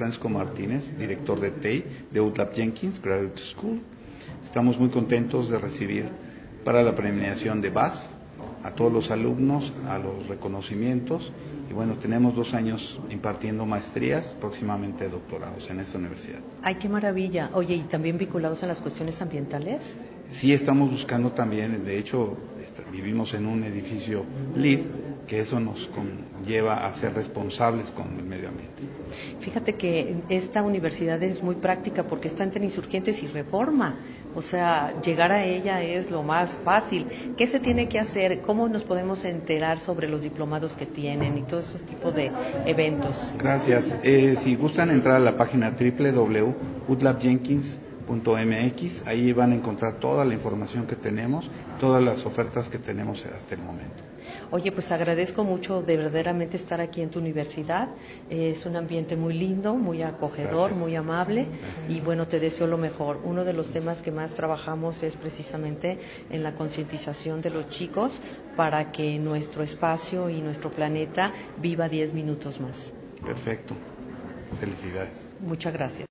Francisco Martínez, director de TEI de UTLAP Jenkins Graduate School. Estamos muy contentos de recibir para la premiación de BASF a todos los alumnos, a los reconocimientos, y bueno, tenemos 2 años impartiendo maestrías, próximamente doctorados en esta universidad. ¡Ay, qué maravilla! Oye, ¿y también vinculados a las cuestiones ambientales? Sí, estamos buscando también, de hecho, vivimos en un edificio LEED, que eso nos conlleva a ser responsables con el medio ambiente. Fíjate que esta universidad es muy práctica porque está entre Insurgentes y Reforma. O sea, llegar a ella es lo más fácil. ¿Qué se tiene que hacer? ¿Cómo nos podemos enterar sobre los diplomados que tienen y todos esos tipos de eventos? Gracias. Si gustan entrar a la página www.utlapjenkins.mx, ahí van a encontrar toda la información que tenemos, todas las ofertas que tenemos hasta el momento. Oye, pues agradezco mucho de verdaderamente estar aquí en tu universidad. Es un ambiente muy lindo, muy acogedor, Gracias. muy amable. Gracias. Y bueno, te deseo lo mejor. Uno de los temas que más trabajamos es precisamente en la concientización de los chicos para que nuestro espacio y nuestro planeta viva 10 minutos más. Perfecto. Felicidades. Muchas gracias.